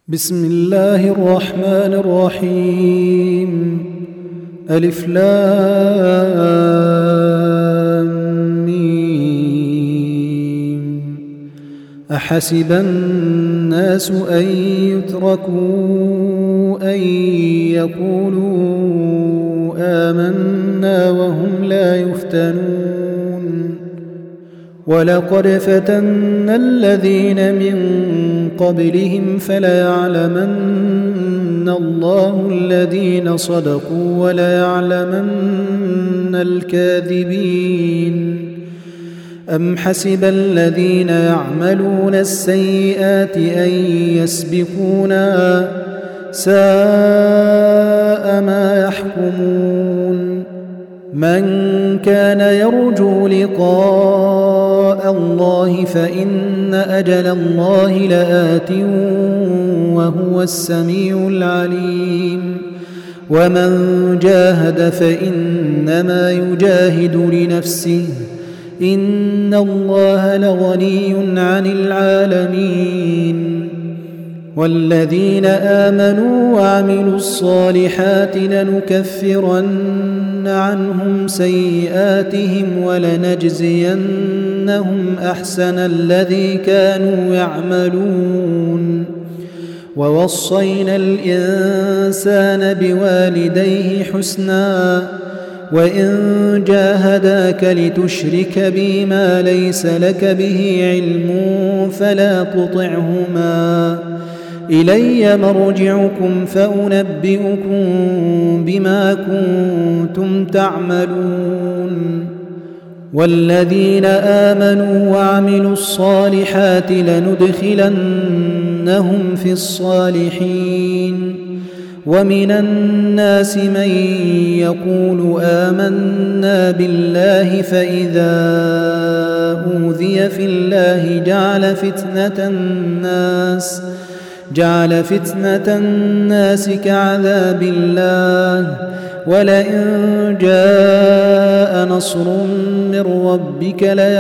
بسم الله الرحمن الرحيم. ألف لام ميم. أحسب الناس أن يتركوا أن يقولوا آمنا وهم لا يفتنون. ولقد فتنا الذين من قبلهم فليعلمن الله الذين صدقوا وليعلمن الكاذبين. أم حسب الذين يعملون السيئات أن يسبقونا ساء ما يحكمون. من كان يرجو لقاء الله فإن أجل الله لآت وهو السميع العليم. ومن جاهد فإنما يجاهد لنفسه إن الله لغني عن العالمين. والذين آمنوا وعملوا الصالحات لنكفرن عنهم سيئاتهم ولنجزينهم أحسن الذي كانوا يعملون. ووصينا الإنسان بوالديه حسنا وإن جاهداك لتشرك بي ما ليس لك به علم فلا تطعهما إلي مرجعكم فأنبئكم بما كنتم تعملون. والذين آمنوا وعملوا الصالحات لندخلنهم في الصالحين. ومن الناس من يقول آمنا بالله فإذا أوذي في الله جعل فتنة الناس كعذاب الله. ولئن جاء نصر من ربك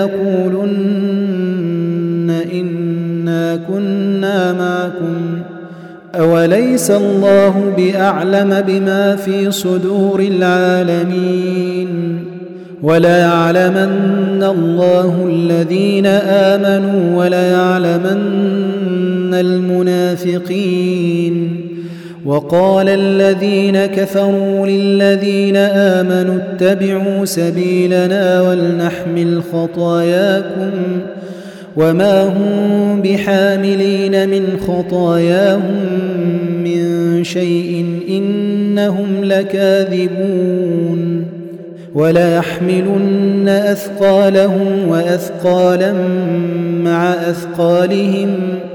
ليقولن إنا كنا معكم أوليس الله بأعلم بما في صدور العالمين. وليعلمن الله الذين آمنوا وليعلمن المنافقين. وقال الذين كفروا للذين آمنوا اتبعوا سبيلنا ولنحمل خطاياكم وما هم بحاملين من خطاياهم من شيء إنهم لكاذبون. وليحملن أثقالهم وأثقالا مع أثقالهم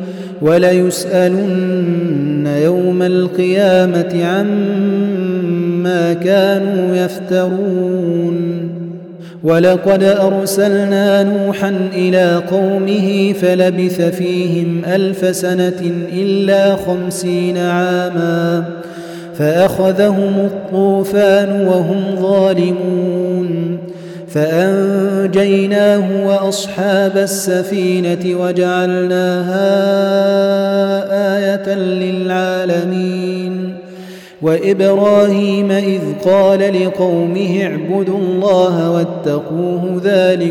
وليسألن يوم القيامة عما كانوا يفترون. ولقد أرسلنا نوحا إلى قومه فلبث فيهم 1000 سنة إلا 50 عاما فأخذهم الطوفان وهم ظالمون. فأنجيناه وأصحاب السفينة وجعلناها آية للعالمين. وإبراهيم إذ قال لقومه اعبدوا الله واتقوه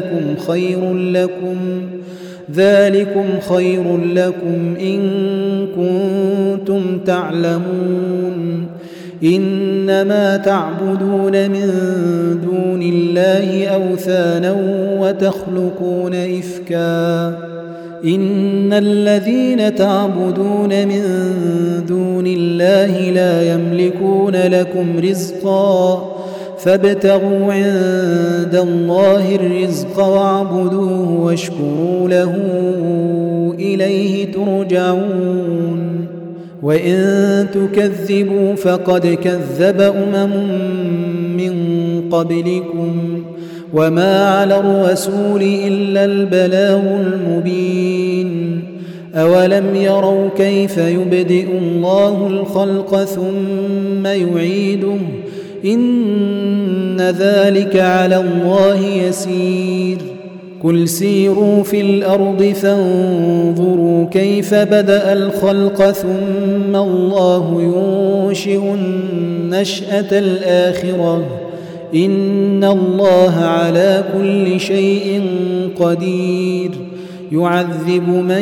ذلكم خير لكم إن كنتم تعلمون. إنما تعبدون من دون الله أوثانا وتخلقون إفكا. إن الذين تعبدون من دون الله لا يملكون لكم رزقا فابتغوا عند الله الرزق واعبدوه واشكروا له إليه ترجعون. وإن تكذبوا فقد كذب من قبلكم وما على الرسول إلا البلاغ المبين. أولم يروا كيف يبدئ الله الخلق ثم يعيده إن ذلك على الله يسير. قل سيروا في الأرض فانظروا كيف بدأ الخلق ثم الله ينشئ النشأة الآخرة إن الله على كل شيء قدير يعذب من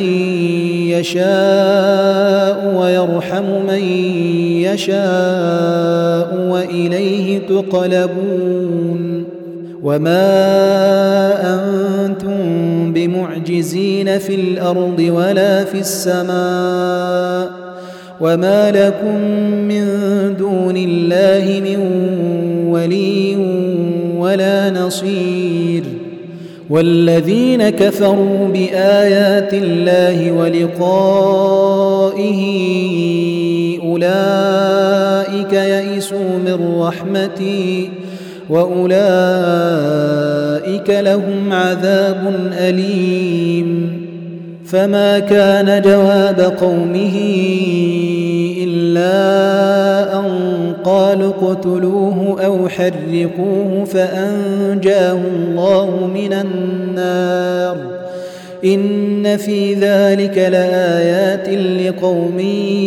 يشاء ويرحم من يشاء وإليه تقلبون وما أنتم بمعجزين في الأرض ولا في السماء وما لكم من دون الله من ولي ولا نصير والذين كفروا بآيات الله ولقائه أولئك يئسوا من رحمتي وأولئك لهم عذاب أليم فما كان جواب قومه إلا أن قالوا اقتلوه أو حرقوه فأنجاه الله من النار إن في ذلك لآيات لقوم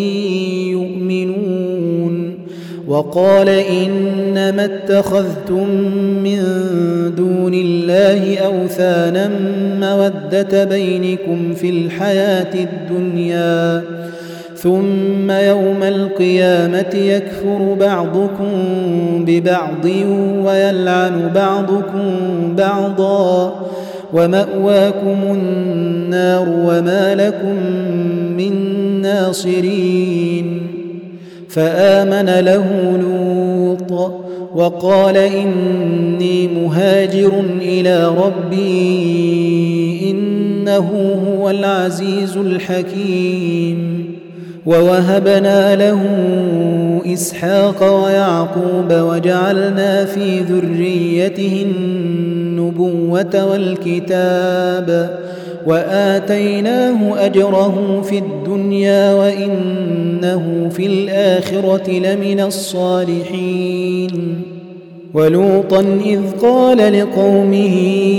يؤمنون وقال إنما اتخذتم من دون الله أوثانا مودة بينكم في الحياة الدنيا ثم يوم القيامة يكفر بعضكم ببعض ويلعن بعضكم بعضا ومأواكم النار وما لكم من ناصرين فآمن له لوط وقال إني مهاجر إلى ربي إنه هو العزيز الحكيم ووهبنا له إسحاق ويعقوب وجعلنا في ذريته النبوة والكتاب وآتيناه أجره في الدنيا وإنه في الآخرة لمن الصالحين ولوطا إذ قال لقومه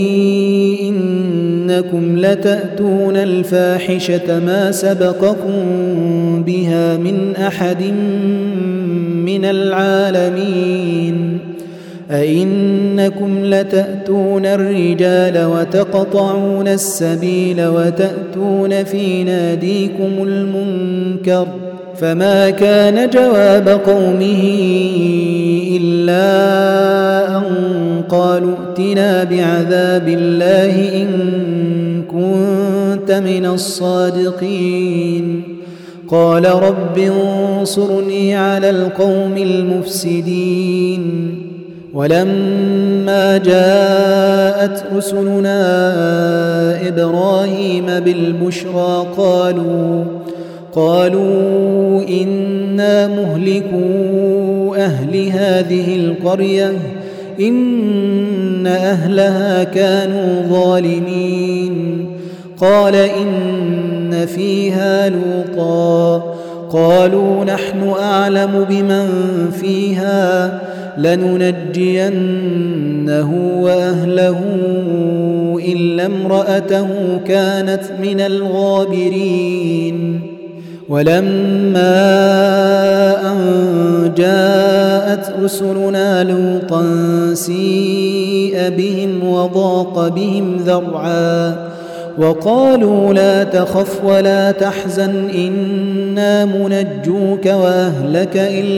إنكم لتأتون الفاحشة ما سبقكم بها من أحد من العالمين أئنكم لتأتون الرجال وتقطعون السبيل وتأتون في ناديكم المنكر فما كان جواب قومه إلا أن قالوا ائتنا بعذاب الله إن كنت من الصادقين قال رب انصرني على القوم المفسدين ولما جاءت رسلنا إبراهيم بالبشرى قالوا إنا مهلكو أهل هذه القرية إن أهلها كانوا ظالمين قال إن فيها لوطا قالوا نحن أعلم بمن فيها لننجينه وأهله إلا امرأته كانت من الغابرين ولما أن جاءت رسلنا لوطا سيء بهم وضاق بهم ذرعا وقالوا لا تخف ولا تحزن إنا منجوك وأهلك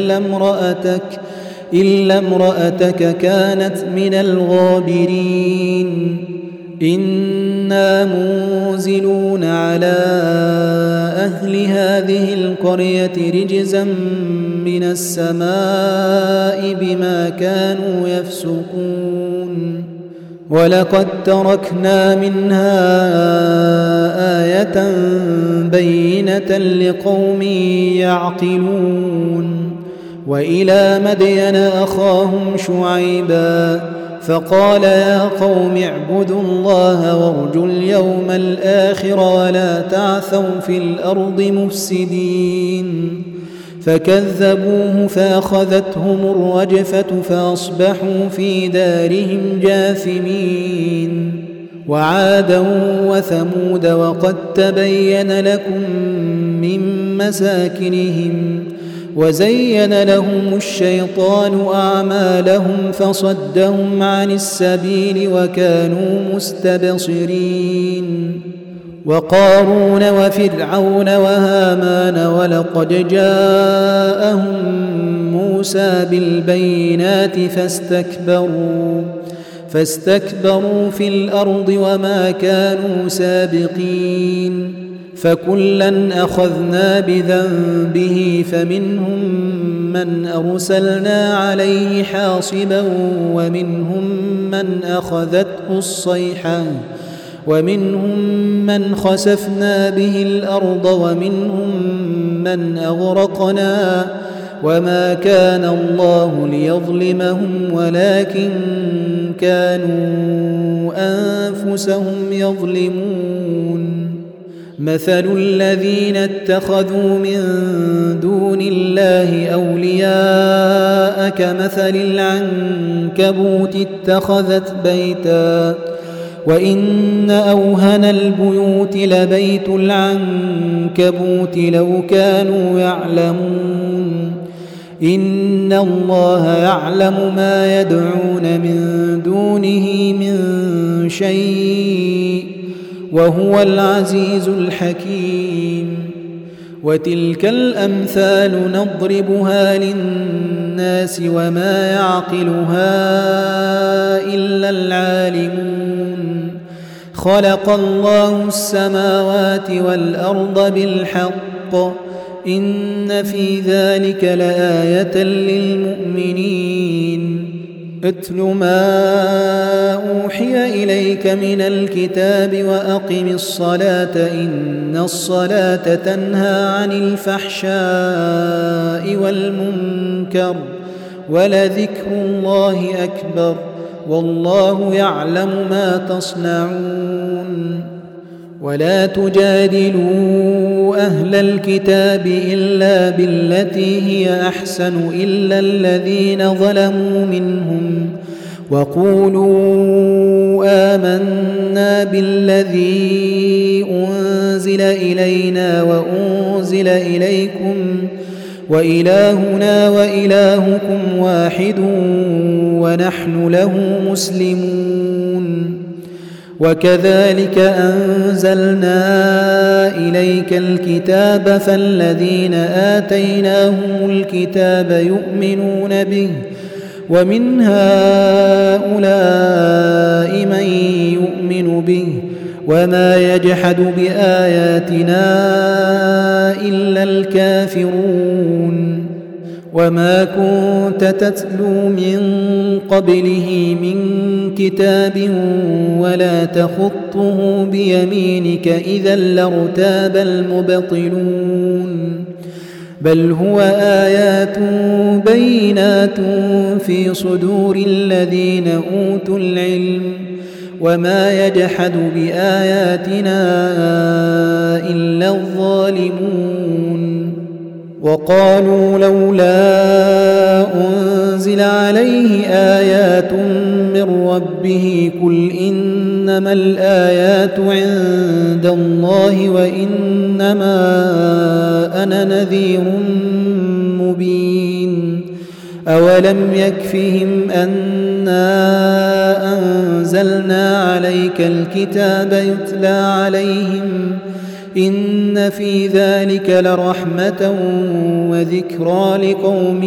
إلا امرأتك كانت من الغابرين إنا منزلون على أهل هذه القرية رجزا من السماء بما كانوا يفسقون ولقد تركنا منها آية بينة لقوم يعقلون وإلى مدين أخاهم شعيبا فقال يا قوم اعبدوا الله وارجوا اليوم الآخر ولا تعثوا في الأرض مفسدين فكذبوه فأخذتهم الرجفة فأصبحوا في دارهم جاثمين وعادا وثمود وقد تبين لكم من مساكنهم وزين لهم الشيطان أعمالهم فصدهم عن السبيل وكانوا مستبصرين وقارون وفرعون وهامان ولقد جاءهم موسى بالبينات فاستكبروا في الأرض وما كانوا سابقين فكلا أخذنا بذنبه فمنهم من أرسلنا عليه حاصبا ومنهم من أخذته الصيحة ومنهم من خسفنا به الأرض ومنهم من أغرقنا وما كان الله ليظلمهم ولكن كانوا أنفسهم يظلمون مثل الذين اتخذوا من دون الله أولياء كمثل العنكبوت اتخذت بيتا وإن أوهن البيوت لبيت العنكبوت لو كانوا يعلمون إن الله يعلم ما يدعون من دونه من شيء وهو العزيز الحكيم وتلك الأمثال نضربها للناس وما يعقلها إلا العالمون خلق الله السماوات والأرض بالحق إن في ذلك لآية للمؤمنين اتل ما أوحي إليك من الكتاب وأقم الصلاة إن الصلاة تنهى عن الفحشاء والمنكر ولذكر الله أكبر والله يعلم ما تصنعون ولا تجادلوا أهل الكتاب إلا بالتي هي أحسن إلا الذين ظلموا منهم وقولوا آمنا بالذي أنزل إلينا وأنزل إليكم وإلهنا وإلهكم واحد ونحن له مسلمون وكذلك أنزلنا إليك الكتاب فالذين آتيناهم الكتاب يؤمنون به ومن هؤلاء من يؤمن به وما يجحد بآياتنا إلا الكافرون وما كنت تتلو من قبله من كتاب ولا تخطه بيمينك إذا لارتاب المبطلون بل هو آيات بينات في صدور الذين أوتوا العلم وما يجحد بآياتنا إلا الظالمون وقالوا لولا أنزل عليه آيات من ربه قل إنما الآيات عند الله وإنما أنا نذير مبين أولم يكفهم أنا أنزلنا عليك الكتاب يتلى عليهم إن في ذلك لرحمة وذكرى لقوم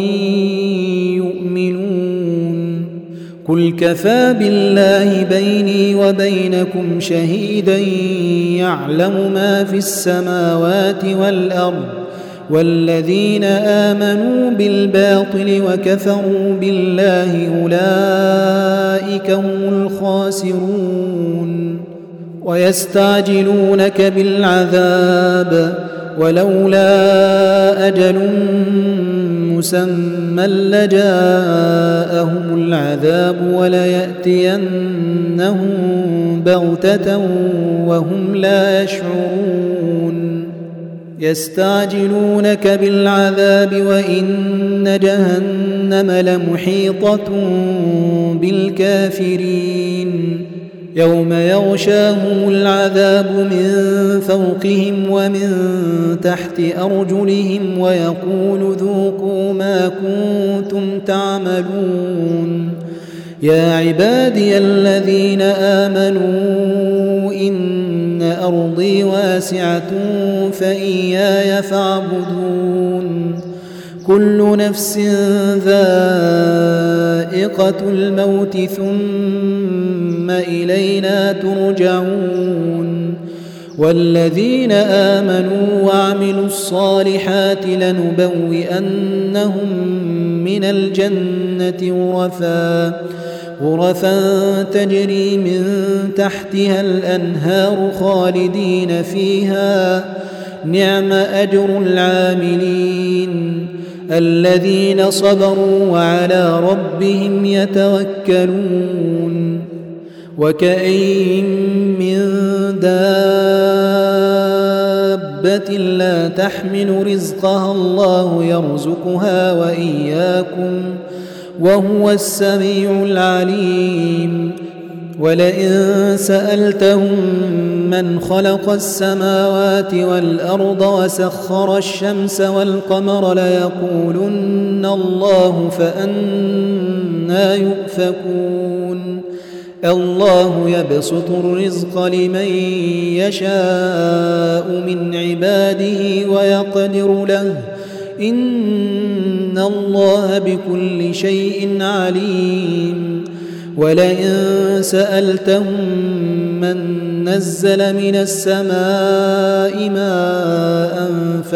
يؤمنون قل كفى بالله بيني وبينكم شهيدا يعلم ما في السماوات والأرض والذين آمنوا بالباطل وكفروا بالله أولئك هم الخاسرون ويستعجلونك بالعذاب ولولا أجل مسمى لجاءهم العذاب وليأتينهم بغتة وهم لا يشعرون يستعجلونك بالعذاب وإن جهنم لمحيطة بالكافرين يوم يغشاهم العذاب من فوقهم ومن تحت أرجلهم ويقول ذوقوا ما كنتم تعملون يا عبادي الذين آمنوا إن أرضي واسعة فإياي فاعبدون كل نفس ذائقة الموت ثم إلينا ترجعون والذين آمنوا وعملوا الصالحات لنبوئنهم من الجنة غرفا تجري من تحتها الأنهار خالدين فيها نعم أجر العاملين الذين صبروا وعلى ربهم يتوكلون وكأين من دابة لا تحمل رزقها الله يرزقها وإياكم وهو السميع العليم ولئن سألتهم من خلق السماوات والأرض وسخر الشمس والقمر ليقولن الله فأنى يؤفكون الله يبسط الرزق لمن يشاء من عباده ويقدر له إن الله بكل شيء عليم ولئن سألتهم من نزل من السماء ماء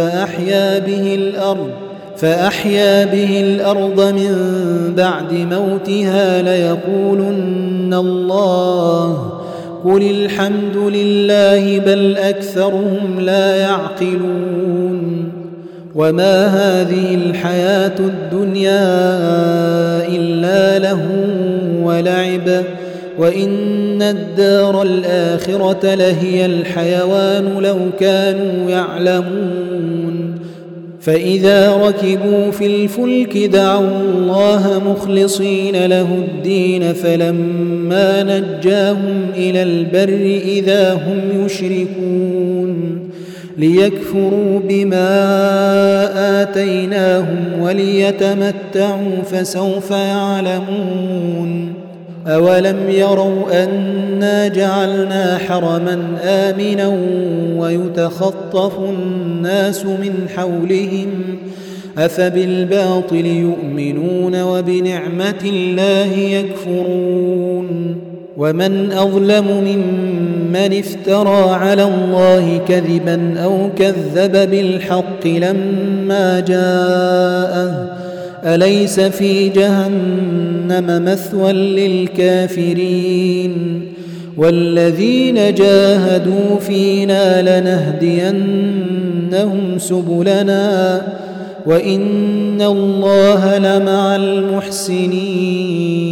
فأحيا به الأرض من بعد موتها ليقولن الله قل الحمد لله بل أكثرهم لا يعقلون وما هذه الحياة الدنيا إلا لهو ولعب وإن الدار الآخرة لهي الحيوان لو كانوا يعلمون فإذا ركبوا في الفلك دعوا الله مخلصين له الدين فلما نجاهم إلى البر إذا هم يشركون ليكفروا بما آتيناهم وليتمتعوا فسوف يعلمون أولم يروا أنا جعلنا حرما آمنا ويتخطف الناس من حولهم أفبالباطل يؤمنون وبنعمة الله يكفرون ومن أظلم ممن افترى على الله كذبا أو كذب بالحق لما جاءه أليس في جهنم مثوى للكافرين والذين جاهدوا فينا لنهدينهم سبلنا وإن الله لمع المحسنين